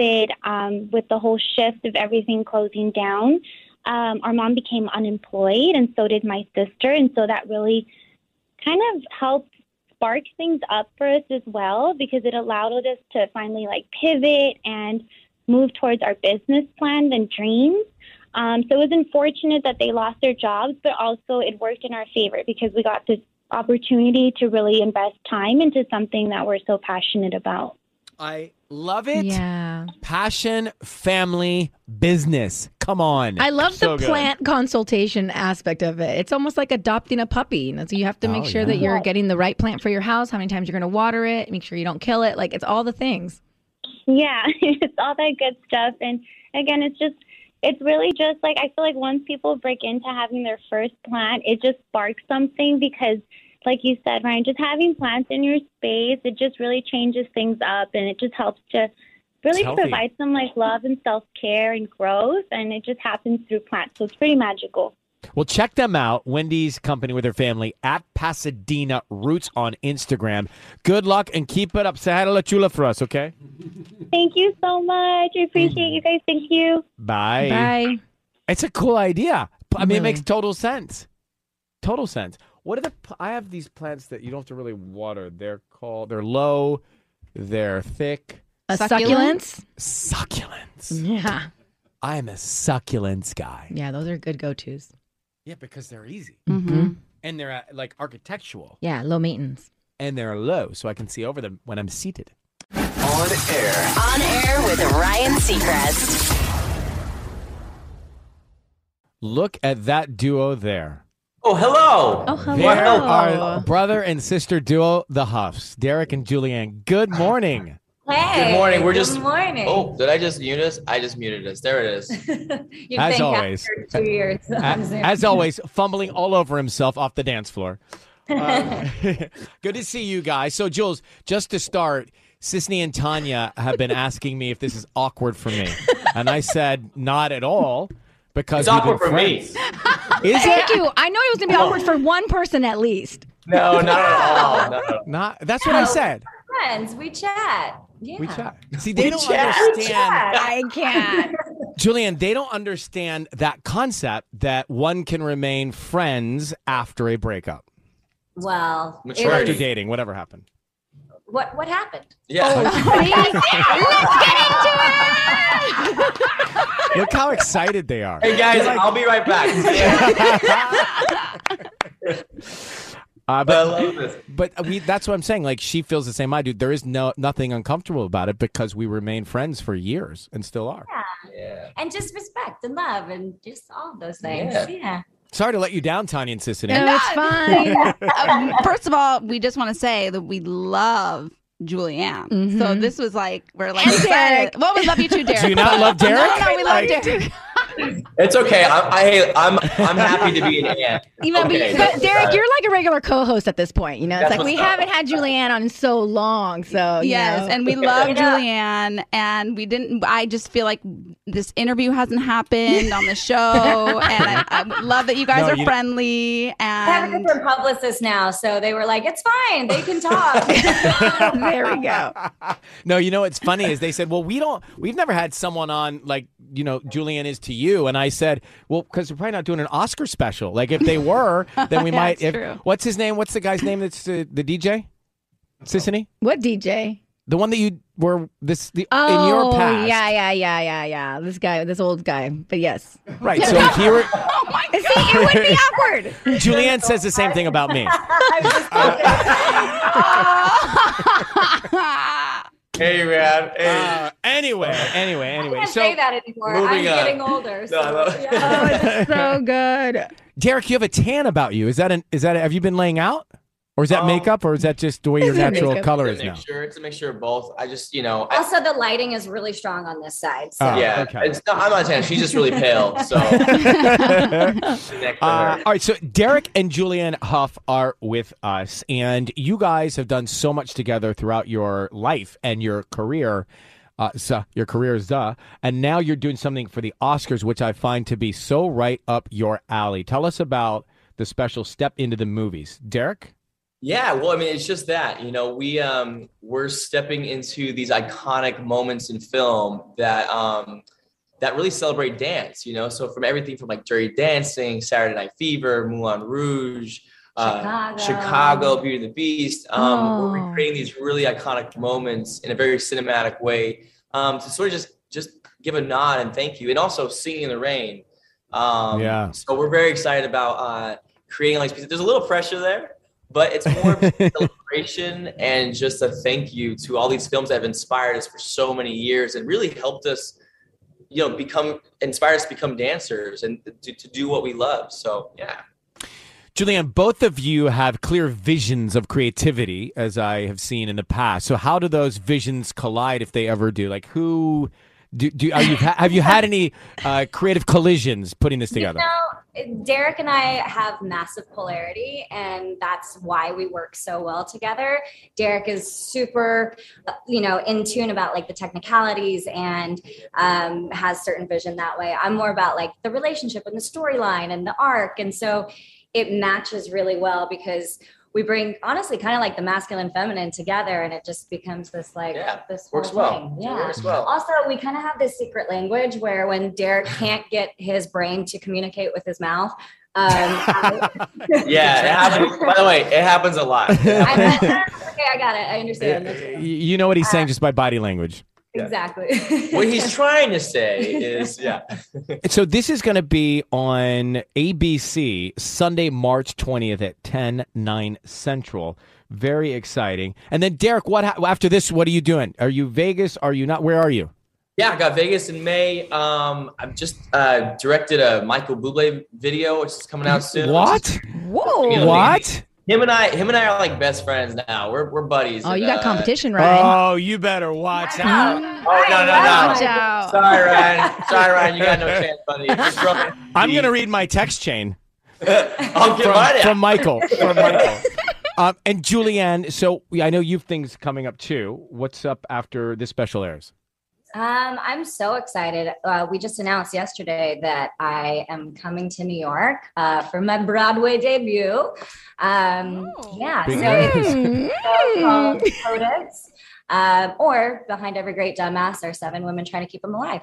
COVID, with the whole shift of everything closing down, our mom became unemployed, and so did my sister, and so that really kind of helped spark things up for us as well, because it allowed us to finally like pivot and move towards our business plans and dreams. So it was unfortunate that they lost their jobs, but also it worked in our favor because we got this opportunity to really invest time into something that we're so passionate about. I love it. Yeah. Passion, family, business. Come on. I love So the good. plant consultation aspect of it. It's almost like adopting a puppy. So you have to make sure that you're getting the right plant for your house, how many times you're going to water it, make sure you don't kill it. Like, it's all the things. Yeah, it's all that good stuff. And again, it's really just like, I feel like once people break into having their first plant, it just sparks something because, like you said, Ryan, just having plants in your space, it just really changes things up, and it just helps to really provide some like love and self-care and growth, and it just happens through plants. So it's pretty magical. Well, check them out. Wendy's company with her family at Pasadena Roots on Instagram. Good luck and keep it up. Say hi to La Chula for us, okay? Thank you so much. I appreciate you guys. Thank you. Bye. Bye. It's a cool idea. I mean, Really? it makes total sense. Total sense. What are I have these plants that you don't have to really water. They're low, they're thick. Succulents? Succulents. Yeah. I'm a succulents guy. Yeah, those are good go-tos. Yeah, because they're easy. Mm-hmm. And they're like architectural. Yeah, low maintenance. And they're low, so I can see over them when I'm seated. On air. On air with Ryan Seacrest. Look at that duo there. Oh, hello. Oh, hello. There are brother and sister duo, the Huffs, Derek and Julianne. Good morning. Hey. Good morning. Good morning. Oh, did I just mute us? I just muted us. There it is. You've As been always. captured 2 years. As always, fumbling all over himself off the dance floor. Good to see you guys. So, Jules, just to start, Sisney and Tanya have been asking me if this is awkward for me. And I said, not at all. Because It's awkward for me. Is Thank you. I know it was going to be awkward for one person at least. No, not at all. No. Not. That's what I said. Friends, we chat. Yeah. We chat. See, they don't chat. understand. I can't. Julianne, they don't understand that concept that one can remain friends after a breakup. Well, Maturity. After dating, whatever happened. What happened? Yeah. Look how excited they are. Hey guys, I'll be right back. But I love this. But that's what I'm saying. Like, she feels the same I do. There is nothing uncomfortable about it because we remain friends for years and still are. Yeah. And just respect and love and just all of those things. Yeah. Yeah. Sorry to let you down, Tanya and Sissany. No, it's fine. First of all, we just want to say that we love Julianne. So this was like, we're like, And Derek. well, we love you too, Derek. Do you not love Derek? No, we love Like- Derek. It's okay. I'm happy to be an aunt. You know, Okay, but that's Derek, fine. you're like a regular co-host at this point. You know, it's That's like we what's up. haven't had Julianne on in so long. So you Yes, know. and we love Julianne, and we didn't. I just feel like this interview hasn't happened on the show, and I love that you guys No, are you- friendly. I have a And different publicist now, so they were like, "It's fine, they can talk." There we go. No, you know what's funny is they said, well, we've never had someone on like, you know, Julianne is to you. And I said, well, because we're probably not doing an Oscar special. Like if they were, then we Yeah, might. it's true. What's his name? What's the guy's name that's the DJ? Sissany? What DJ? The one that you were in your Oh, past. yeah. This old guy. But yes. Right. So if you were, oh my See, it would be awkward. Julianne says the same thing about me. Hey, man. Hey. Anyway. I can't So say that anymore. moving I'm on. getting older. No, So, no. yeah. So good. Derek, you have a tan about you. Is that have you been laying out? Or is that makeup, or is that just the way your It's a natural makeup. color It's is a now? mixture. It's a mixture of both. I just, you know, Also, the lighting is really strong on this side. So. Oh, yeah. okay. It's not, I'm not tan. She's just really pale. So next to her. All right, so Derek and Julianne Hough are with us, and you guys have done so much together throughout your life and your career. Your career is and now you're doing something for the Oscars, which I find to be so right up your alley. Tell us about the special Step Into the Movies, Derek. Yeah, well, I mean, it's just that, you know, we're stepping into these iconic moments in film that that really celebrate dance, you know. So from everything from like Dirty Dancing, Saturday Night Fever, Moulin Rouge, Chicago, Beauty and the Beast. We're recreating these really iconic moments in a very cinematic way to sort of just give a nod and thank you, and also Singing in the Rain. Yeah. So we're very excited about creating like there's a little pressure there. But it's more of a celebration and just a thank you to all these films that have inspired us for so many years and really helped us, you know, inspire us to become dancers and to do what we love. So, yeah. Julianne, both of you have clear visions of creativity, as I have seen in the past. So how do those visions collide, if they ever do? Like, have you had any creative collisions putting this together? You know, Derek and I have massive polarity, and that's why we work so well together. Derek is super, in tune about like the technicalities and has certain vision that way. I'm more about like the relationship and the storyline and the arc. And so it matches really well because we bring honestly kind of like the masculine feminine together, and it just becomes this like this whole works well. thing. It Yeah. works well. Also, we kind of have this secret language where when Derek can't get his brain to communicate with his mouth, Yeah, it happens. By the way, it happens a lot. okay, I got it. I understand. You know what he's saying just by body language. Exactly. What he's trying to say is, So this is going to be on ABC Sunday, March 20th at 10/9 Central. Very exciting. And then Derek, after this? What are you doing? Are you Vegas? Are you not? Where are you? Yeah, I got Vegas in May. I've just directed a Michael Bublé video, which is coming out soon. What? Whoa! What? Him and I are like best friends now. We're buddies. Oh, and, you got competition, Ryan. Oh, you better watch out. Oh, no. Watch out. Sorry, Ryan. You got no chance, buddy. I'm going to read my text chain I'll get mine out. from Michael. And Julianne, so I know you've things coming up too. What's up after this special airs? I'm so excited. We just announced yesterday that I am coming to New York for my Broadway debut. Yeah, Big so it's called Codex. Or behind every great dumbass are 7 women trying to keep him alive.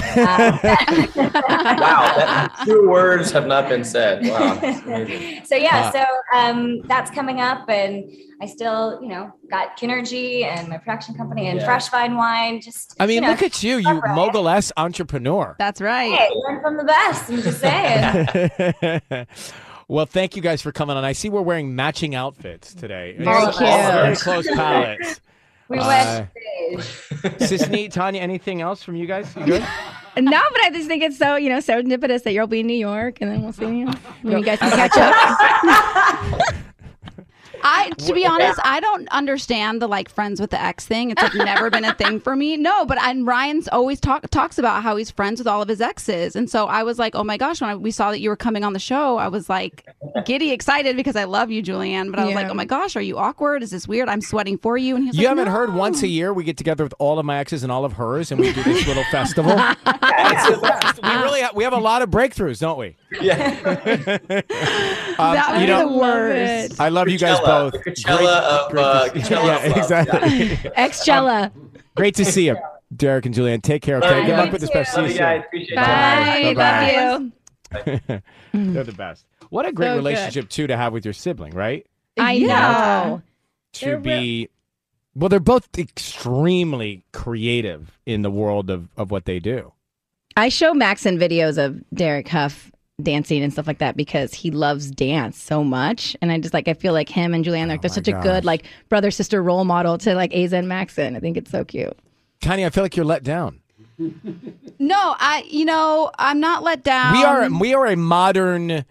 Wow, true words have not been said. Wow, that's amazing. So that's coming up, and I still, got Kinergy and my production company and Fresh Fine Wine. Just look at you, mogul-esque entrepreneur. That's right. Hey, learn from the best. I'm just saying. Well, thank you guys for coming on. I see we're wearing matching outfits today. Very cute. Very close palettes. We went stage. Sisney, Tanya, anything else from you guys? You good? No, but I just think it's so, serendipitous that you'll be in New York, and then we'll see you when you guys can catch up. To be honest, I don't understand the friends with the ex thing. It's never been a thing for me. No, but Ryan's always talks about how he's friends with all of his exes. And so I was like, oh my gosh, when we saw that you were coming on the show, I was like giddy excited because I love you, Julianne. But I was like, oh my gosh, are you awkward? Is this weird? I'm sweating for you. And he's you haven't heard once a year we get together with all of my exes and all of hers and we do this little festival. It's the best. We have a lot of breakthroughs, don't we? Yeah. That would be the worst. I love you guys both. The Coachella of Coachella. Yeah, exactly. Ex-Chella. Great to see you, Derek and Julianne. Take care. Okay, good luck with the special. Love you guys. Appreciate Bye. Love you. They're the best. What a great So relationship too to have with your sibling, right? I know. They're both extremely creative in the world of what they do. I show Maxon videos of Derek Huff dancing and stuff like that because he loves dance so much, and I feel like him and Julianne, they're such a good brother sister role model to AZ and Maxon. I think it's so cute. Tanya, I feel like you're let down. No, I'm not let down. We are a modern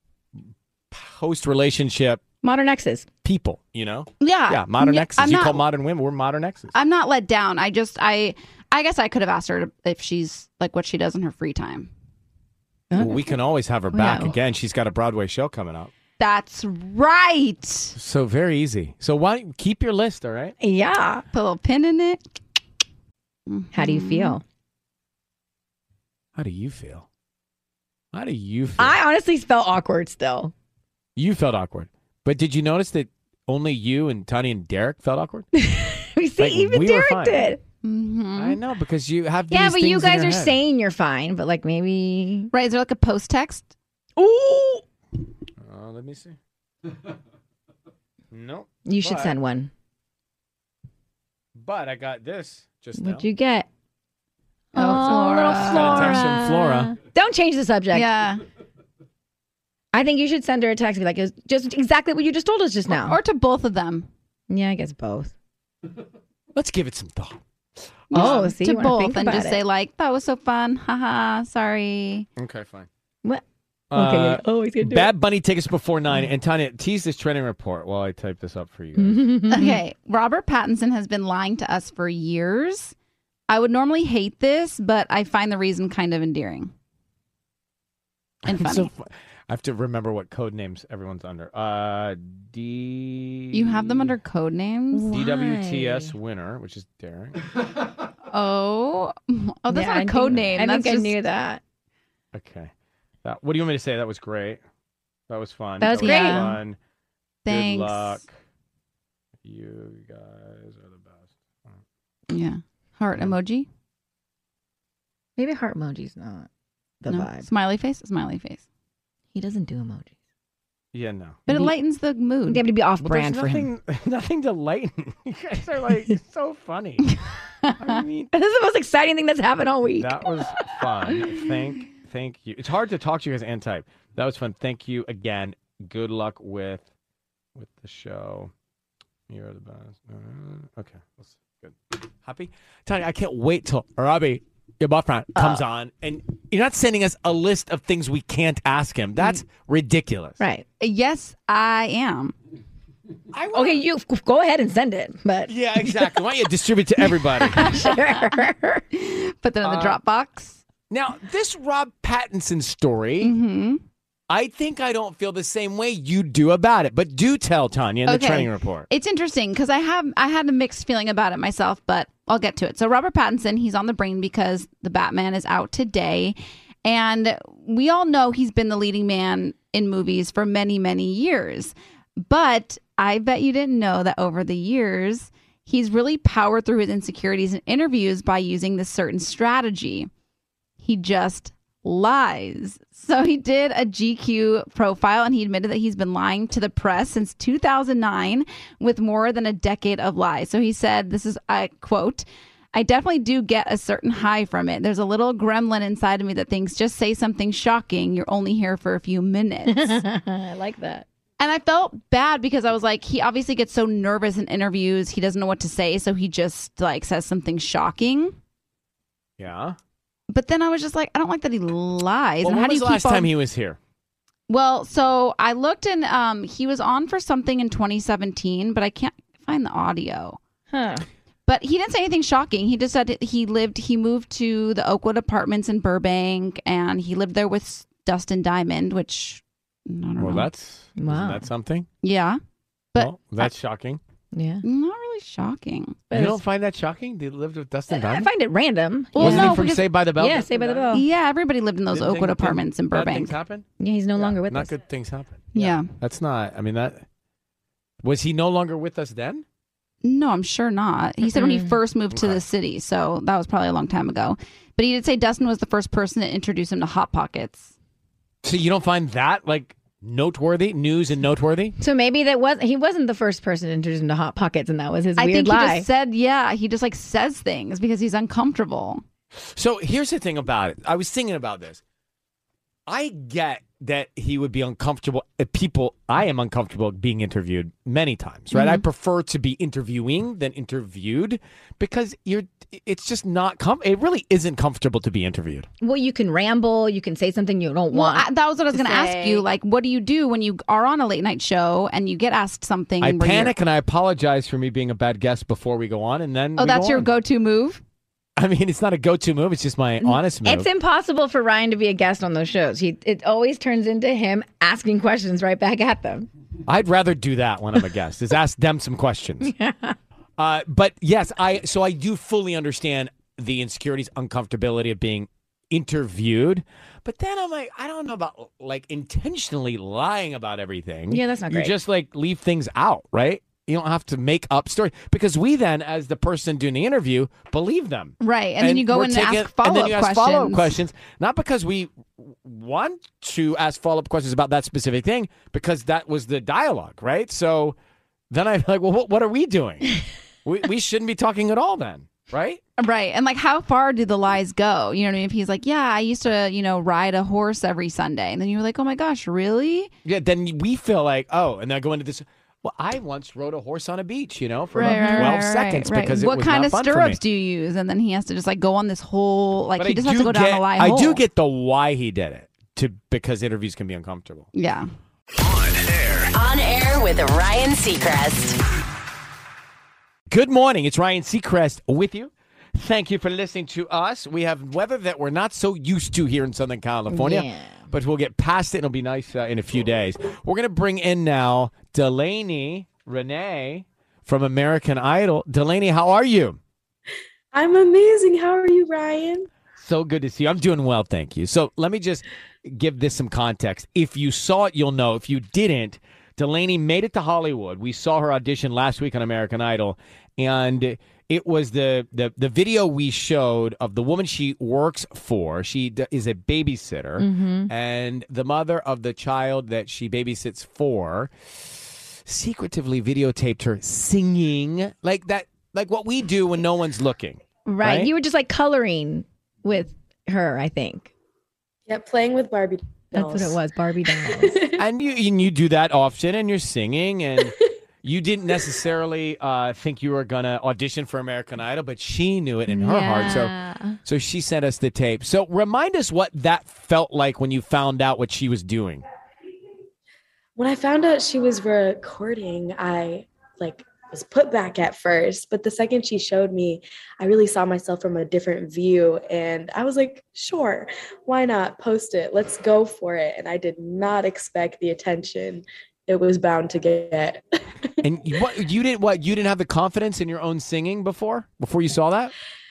post-relationship modern exes people, Yeah, modern exes. You call modern women, we're modern exes. I'm not let down. I guess I could have asked her if she's what she does in her free time. Well, we can always have her back again. She's got a Broadway show coming up. That's right. So very easy. So why don't you keep your list, all right? Yeah. Put a little pin in it. How do you feel? How do you feel? How do you feel? I honestly felt awkward still. You felt awkward. But did you notice that only you and Tanya and Derek felt awkward? We see, even Derek did. Mm-hmm. I know, because you have these but things you guys in are your head. saying you're fine, but maybe... Right, is there a post text? Ooh! Let me see. Nope. You should send one. But I got this just now. What'd you get? Oh, Flora. Little Got a text from Flora. Don't change the subject. Yeah. I think you should send her a text and be like, it's just exactly what you just told us just now. Or to both of them. Yeah, I guess both. Let's give it some thought. Oh, see, to you wanna both think and about just it. say that was so fun. Haha, sorry. Okay, fine. What? Okay. He's gonna do Bad Bunny tickets before 9. And Tanya, tease this trending report while I type this up for you guys. Okay, Robert Pattinson has been lying to us for years. I would normally hate this, but I find the reason kind of endearing and funny. I have to remember what code names everyone's under. You have them under code names? DWTS winner, which is Derek. Oh, that's not a code name. I That's think I just... knew that. Okay. What do you want me to say? That was great. That was fun. That was great. Fun. Thanks. Good luck. You guys are the best. Yeah. Heart emoji? Maybe heart emoji's not the vibe. Smiley face? Smiley face. He doesn't do emojis. Yeah, no. But it lightens the mood. They have to be off Well, brand there's for him. nothing to lighten. You guys are so funny. I mean, this is the most exciting thing that's happened all week. that was fun. Thank you. It's hard to talk to you guys and type. That was fun. Thank you again. Good luck with the show. You're the best. Okay, good. Happy? Tanya, I can't wait till Robbie, your boyfriend, comes on, and you're not sending us a list of things we can't ask him. That's ridiculous. Right. Yes, I am. Okay, you go ahead and send it. But Yeah, exactly. Why don't you distribute to everybody? sure. Put them in the Dropbox. Now, this Rob Pattinson story, Mm-hmm. I think I don't feel the same way you do about it. But do tell Tanya in the Okay. training report. It's interesting because I had a mixed feeling about it myself, but I'll get to it. So Robert Pattinson, he's on the brain because the Batman is out today. And we all know he's been the leading man in movies for many, many years. But I bet you didn't know that over the years, he's really powered through his insecurities in interviews by using this certain strategy. He just lies. So he did a GQ profile and he admitted that he's been lying to the press since 2009 with more than a decade of lies. So he said, this is, I quote, "I definitely do get a certain high from it. There's a little gremlin inside of me that thinks, just say something shocking. You're only here for a few minutes." I like that. And I felt bad because I was like, he obviously gets so nervous in interviews. He doesn't know what to say. So he just like says something shocking. Yeah. But then I was just like, I don't like that he lies. Well, and when how do was you the last keep time on... he was here? Well, so I looked and he was on for something in 2017, but I can't find the audio. Huh. But he didn't say anything shocking. He just said he moved to the Oakwood Apartments in Burbank, and he lived there with Dustin Diamond, which I don't know. Well, isn't Wow. that something? Yeah. But Well, that's shocking. Yeah. not really shocking. You don't find that shocking? They lived with Dustin I Diamond? find it random. Wasn't no, he from because- Saved by the Bell? Yeah, Dustin Saved by the Diamond? Bell. Yeah, everybody lived in those Didn't Oakwood things- Apartments in bad Burbank. things happen? Yeah, he's no longer with Not us. good things happen. Yeah. That's not, I mean, that. Was he no longer with us then? No, I'm sure not. He said when he first moved to the city, so that was probably a long time ago. But he did say Dustin was the first person to introduce him to Hot Pockets. So you don't find that like noteworthy, news and noteworthy? So maybe he wasn't the first person to introduce him to Hot Pockets, and that was his I weird think lie. he just said, he just like says things because he's uncomfortable. So here's the thing about it. I was thinking about this. I get that he would be uncomfortable. I am uncomfortable being interviewed many times, right? I prefer to be interviewing than interviewed because it's just not, it really isn't comfortable to be interviewed. Well, you can ramble. You can say something you don't want. That was what I was going to ask say. you. Like, what do you do when you are on a late night show and you get asked something? I where panic and I apologize for me being a bad guest before we go on, and then that's your go. go-to move? I mean, it's not a go-to move. It's just my honest move. It's impossible for Ryan to be a guest on those shows. It always turns into him asking questions right back at them. I'd rather do that when I'm a guest, is ask them some questions. But yes, I do fully understand the insecurities, uncomfortability of being interviewed. But then I'm like, I don't know about like intentionally lying about everything. Yeah, that's not great. You just like leave things out, right? You don't have to make up stories because we then, as the person doing the interview, believe them. Right. And then you go we're in and ask and follow-up then you ask questions. follow-up questions, not because we want to ask follow-up questions about that specific thing, because that was the dialogue, right? So then I'm like, well, what are we doing? we shouldn't be talking at all then, right? Right. And like, how far do the lies go? You know what I mean? If he's like, yeah, I used to, ride a horse every Sunday. And then you were like, oh my gosh, really? Yeah, then we feel like, oh, and then I go into this. Well, I once rode a horse on a beach, for about 12 seconds because it what was kind not of fun for me. stirrups do you use? And then he has to just like go on this whole, like But he just has to go down the lie hole. I do get the why he did it, because interviews can be uncomfortable. Yeah. On air with Ryan Seacrest. Good morning. It's Ryan Seacrest with you. Thank you for listening to us. We have weather that we're not so used to here in Southern California, Yeah. but we'll get past it. It'll be nice in a few days. We're going to bring in now Delaney Renee from American Idol. Delaney, how are you? I'm amazing. How are you, Ryan? So good to see you. I'm doing well, thank you. So let me just give this some context. If you saw it, you'll know. If you didn't, Delaney made it to Hollywood. We saw her audition last week on American Idol, and it was the video we showed of the woman she works for. She is a babysitter, and the mother of the child that she babysits for secretively videotaped her singing like that, like what we do when no one's looking. Right. You were just like coloring with her, I think. Yeah, playing with Barbie dolls. That's what it was, Barbie dolls. And you do that often, and you're singing, and you didn't necessarily think you were going to audition for American Idol, but she knew it in her heart. So she sent us the tape. So remind us what that felt like when you found out what she was doing. When I found out she was recording, I was put back at first, but the second she showed me, I really saw myself from a different view, and I was like, sure, why not post it? Let's go for it. And I did not expect the attention it was bound to get. And you didn't have the confidence in your own singing before you saw that?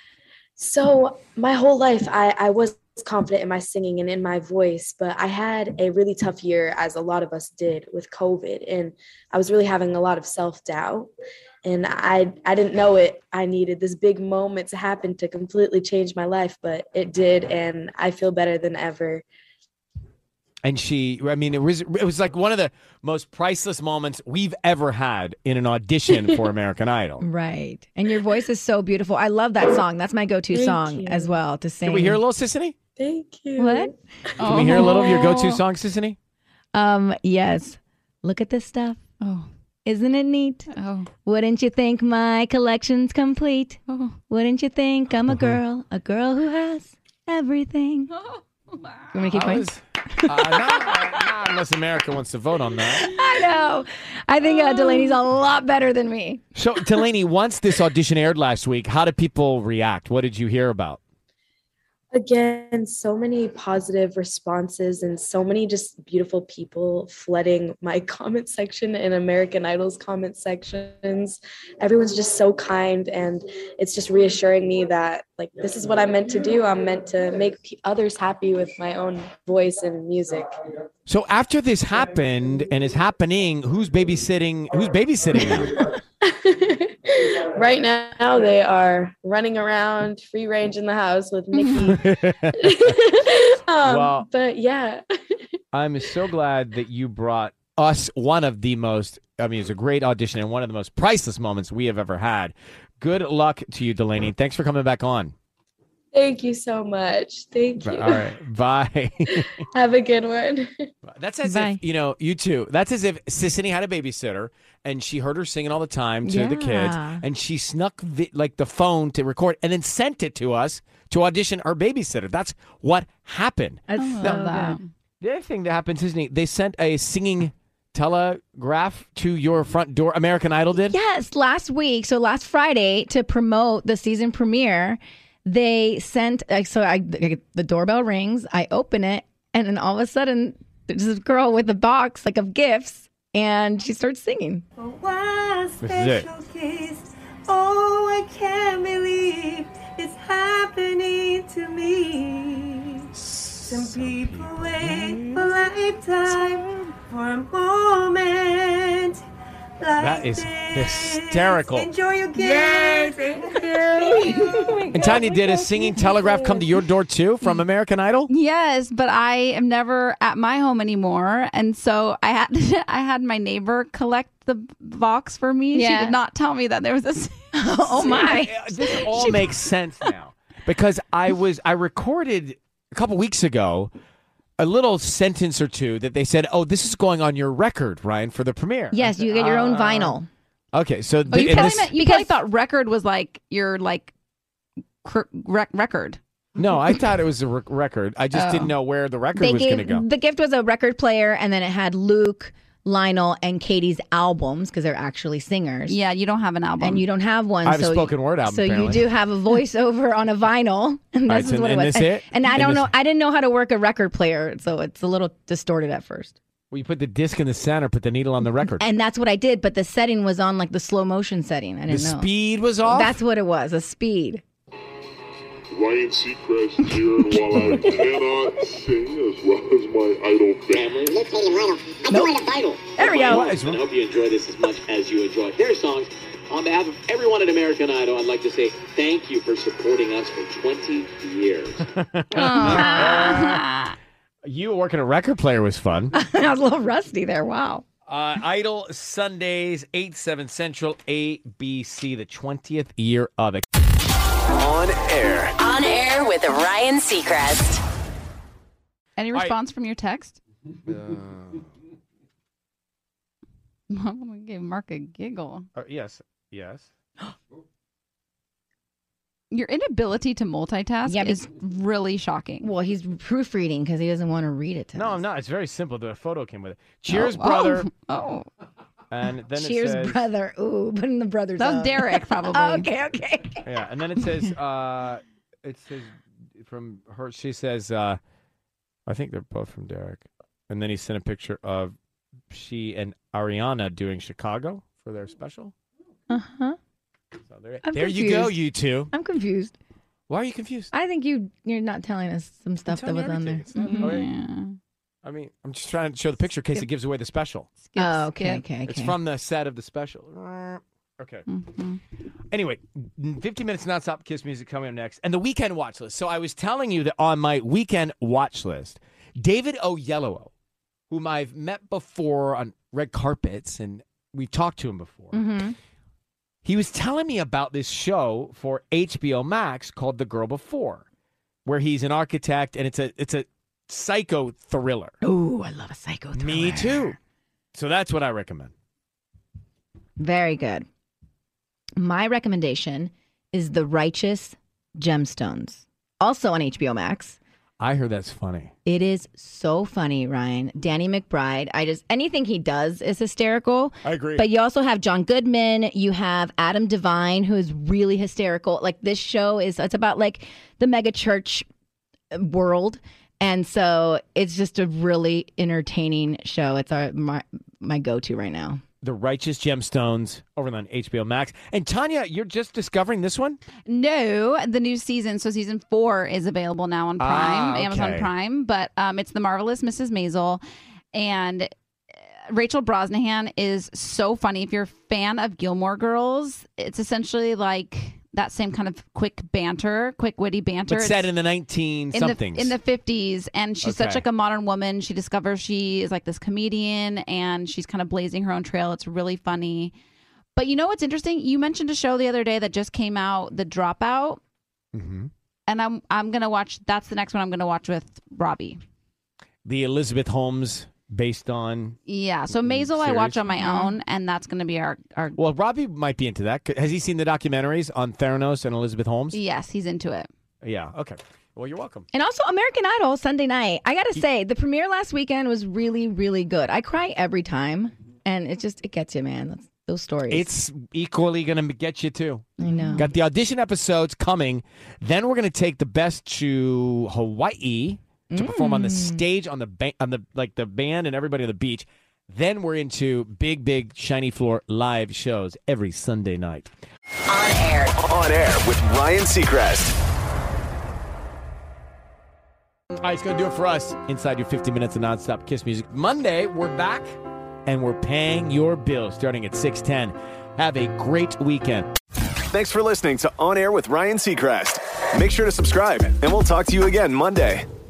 So my whole life, I was confident in my singing and in my voice, but I had a really tough year, as a lot of us did, with COVID. And I was really having a lot of self-doubt. And I didn't know it. I needed this big moment to happen to completely change my life, but it did, and I feel better than ever. And it was like one of the most priceless moments we've ever had in an audition for American Idol. Right. And your voice is so beautiful. I love that song. That's my go-to Thank song you. as well to sing. Can we hear a little, Sissany? Thank you. What? Can we hear a little of your go-to song, Sissany? Yes. Look at this stuff. Oh. Isn't it neat? Oh. Wouldn't you think my collection's complete? Oh. Wouldn't you think I'm a girl who has everything? You want me to keep going? Not unless America wants to vote on that. I know. I think Delaney's a lot better than me. So, Delaney, once this audition aired last week, how did people react? What did you hear about? Again, so many positive responses and so many just beautiful people flooding my comment section and American Idol's comment sections. Everyone's just so kind, and it's just reassuring me that like this is what I'm meant to do. I'm meant to make others happy with my own voice and music. So after this happened and is happening, who's babysitting now? Right now, they are running around free range in the house with Mickey. Well, but yeah. I'm so glad that you brought us one of the most, it's a great audition and one of the most priceless moments we have ever had. Good luck to you, Delaney. Thanks for coming back on. Thank you so much. Thank you. All right. Bye. Have a good one. That's as if, you too. That's as if Sissany had a babysitter and she heard her singing all the time to the kids, and she snuck the phone to record and then sent it to us to audition our babysitter. That's what happened. I love that. The other thing that happened, Sissany, they sent a singing telegraph to your front door. American Idol did? Yes, last week. So last Friday, to promote the season premiere, they sent, the doorbell rings, I open it, and then all of a sudden, there's this girl with a box of gifts, and she starts singing. This is it. Oh, I can't believe it's happening to me. Some people wait for a lifetime for a moment. That is hysterical. Enjoy your gift. And Tanya, did a singing telegraph come to your door too from American Idol? Yes, but I am never at my home anymore, and so I had my neighbor collect the box for me. Yeah. She did not tell me that there was a. Oh my! This all makes sense now because I recorded a couple weeks ago a little sentence or two that they said, "Oh, this is going on your record, Ryan, for the premiere." Yes, you get your own vinyl. Okay, so You probably thought record was like your record. No, I thought it was a record. I just didn't know where the record was going to go. The gift was a record player, and then it had Luke, Lionel, and Katie's albums because they're actually singers. Yeah, you don't have an album, and you don't have one. I have a spoken word album. So apparently. you do have a voiceover on a vinyl, and this is what it was. And I don't know. I didn't know how to work a record player, so it's a little distorted at first. Well, you put the disc in the center, put the needle on the record. And that's what I did, but the setting was on the slow motion setting. I didn't know. The speed was off? That's what it was, a speed. Ryan Seacrest here, and while I cannot sing as well as my Idol family, let's play him Idol. I joined the Idol. There we go. And I hope you enjoy this as much as you enjoy their songs. On behalf of everyone at American Idol, I'd like to say thank you for supporting us for 20 years. You working a record player was fun. I was a little rusty there. Wow. Idol Sundays, 8/7 Central, ABC, the 20th year of it. On air. On air with Ryan Seacrest. Any response from your text? Mom gave Mark a giggle. Yes. Your inability to multitask is really shocking. Well, he's proofreading because he doesn't want to read it to No, us. I'm not. It's very simple. The photo came with it. Cheers, brother. Oh. And then Cheers, it says, brother. Ooh, putting the brothers That was up. Derek, probably. Okay. Yeah, and then it says from her. She says, I think they're both from Derek. And then he sent a picture of she and Ariana doing Chicago for their special. Uh-huh. So there you go, you two. I'm confused. Why are you confused? I think you're not telling us some stuff that was on there. It's not, I mean, I'm just trying to show the picture in case it gives away the special. Okay. It's from the set of the special. Okay. Mm-hmm. Anyway, 50 minutes nonstop Kiss music coming up next. And the weekend watch list. So I was telling you that on my weekend watch list, David Oyelowo, whom I've met before on red carpets, and we've talked to him before. Mm-hmm. He was telling me about this show for HBO Max called The Girl Before, where he's an architect, and it's a psycho thriller. Ooh, I love a psycho thriller. Me too. So that's what I recommend. Very good. My recommendation is The Righteous Gemstones, also on HBO Max. I heard that's funny. It is so funny, Ryan. Danny McBride. Anything he does is hysterical. I agree. But you also have John Goodman. You have Adam Devine, who is really hysterical. Like, this show it's about like the mega church world. And so it's just a really entertaining show. It's my go-to right now. The Righteous Gemstones over on HBO Max. And Tanya, you're just discovering this one? No, the new season. So season 4 is available now on Prime, okay. Amazon Prime. But it's The Marvelous Mrs. Maisel. And Rachel Brosnahan is so funny. If you're a fan of Gilmore Girls, it's essentially like that same kind of quick witty banter. But set in the 19-somethings. In the 50s. And she's such Okay. like a modern woman. She discovers she is like this comedian and she's kind of blazing her own trail. It's really funny. But you know what's interesting? You mentioned a show the other day that just came out, The Dropout. Mm-hmm. And I'm going to watch, that's the next one I'm going to watch with Robbie. The Elizabeth Holmes based on... Yeah. So Maisel I series. watch on my own, and that's going to be our... Well, Robbie might be into that. Has he seen the documentaries on Theranos and Elizabeth Holmes? Yes, he's into it. Yeah. Okay. Well, you're welcome. And also American Idol Sunday night. I got to say, the premiere last weekend was really, really good. I cry every time, and it gets you, man. Those stories. It's equally going to get you, too. I know. Got the audition episodes coming. Then we're going to take the best to Hawaii to perform on the stage, on the band and everybody on the beach. Then we're into big, shiny floor live shows every Sunday night. On air. On air with Ryan Seacrest. All right, it's going to do it for us inside your 50 minutes of nonstop Kiss music. Monday, we're back, and we're paying your bills starting at 6:10. Have a great weekend. Thanks for listening to On Air with Ryan Seacrest. Make sure to subscribe, and we'll talk to you again Monday.